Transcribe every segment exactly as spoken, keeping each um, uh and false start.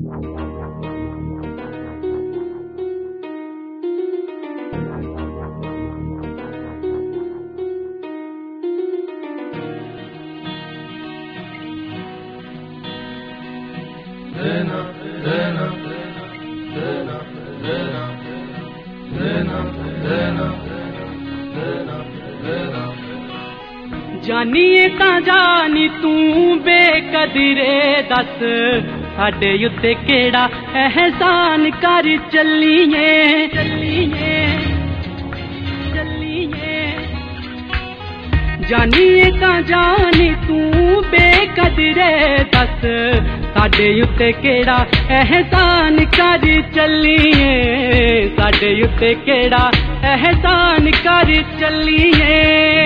जानिए ता जानी तू बेकदरे दस साडे उत्ते केड़ा एहसान कर चलिए चलिए चलिए। जानिए ता जानी तू बेकदरे दस साडे उत्ते केड़ा एहसान कर चलिए साडे उत्ते केड़ा एहसान कर चलिए।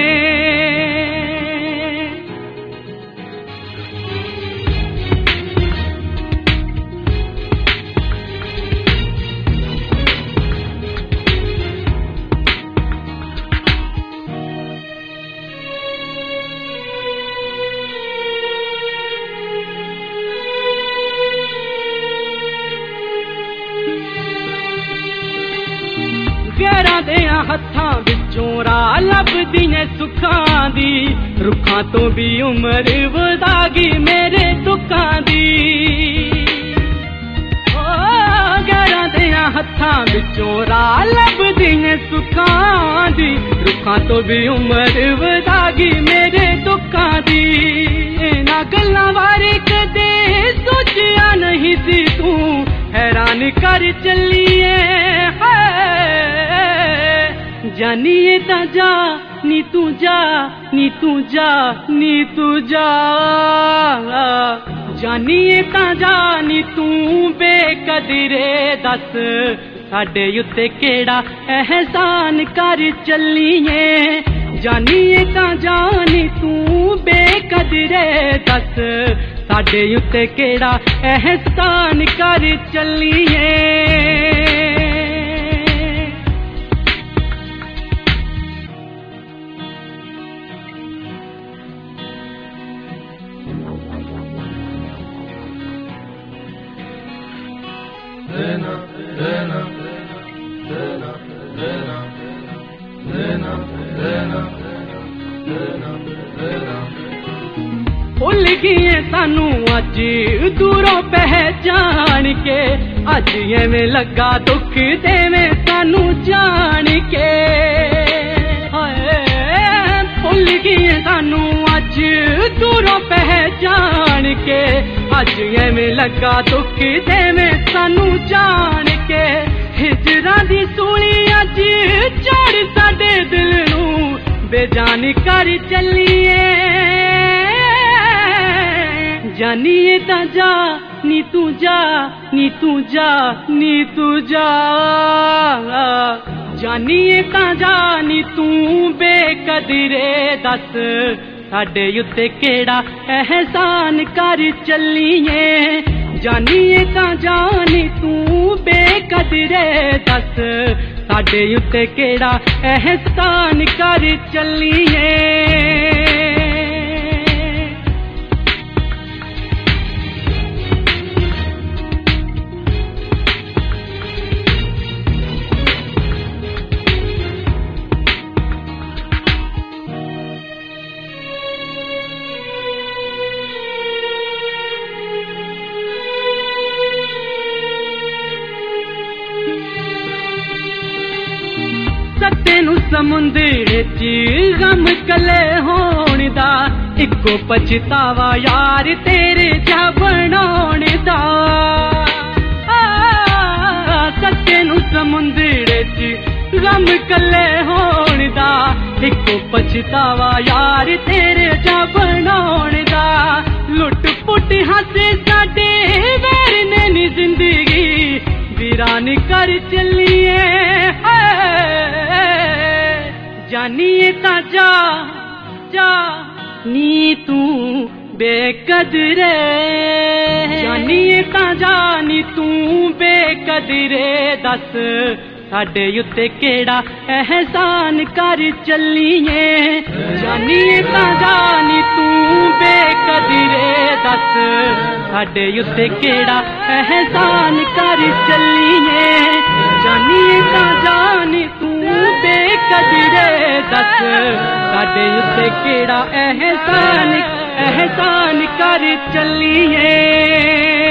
गैरां देयां हत्थां विचों राह लभदी ने सुखां दी रुखां तो भी उम्र वधागी मेरे दुखां दी। गैरां देयां हत्थां विचों राह लभदी ने सुखां दी रुखां तो भी उम्र वधागी मेरे दुखां दी। इन्हां गल्लां बारे कदे सोचिया नहीं सी तू हैरान कर चलिए। जानिए ता जा नी तू जा नी तू जा नी तू जा। जानिए ता जा नी तू बेकदरे दस साडे उत्ते केड़ा एहसान कर चलिए। जानिए ता जानी तू बेकदरे दस साडे उत्ते केड़ा एहसान कर चलिए। भुल गए सानू अज दूरों पहचान के अज एवें लगा दुख देवे सानू जान के। भुल गए सानू अज दूरों पहचान के अज एवें लगा दुख देवे सानू जान के। हिजरां दी सूली अज चढ़ साडे दिल नू बेजान कर चलिए। जानिए ता जा नी तू जा नी तू जा नी तू जा। जानिए ता जा नी तू बेकदरे दस साडे उत्ते केड़ा एहसान कर चलिए। जानिए ता जानी तू बेकदरे दस साडे उत्ते केड़ा एहसान कर चलिए। तेनू समुंदर च गम कले होने दा इको पछतावा यार तेरे जा बनाने दा। तेनू समुंदर च गम कले होने दा इको पछतावा यार तेरे जा बनाने दा। लुट पुट हासे साडे वैर ने नी जिंदगी वीरान कर चलिए। जानिए ता जा जा नी तू बेकदरे। जानिए ता जा नी तू बेकदरे दस साडे उत्ते केड़ा एहसान कर चलिए। जानिए ता जा नी तू बे बेकदरे दस साडे उत्ते केड़ा एहसान कर चलीए जानिए ता जानी तू बेकदरे दस साडे उत्ते केड़ा एहसान एहसान कर चलीए।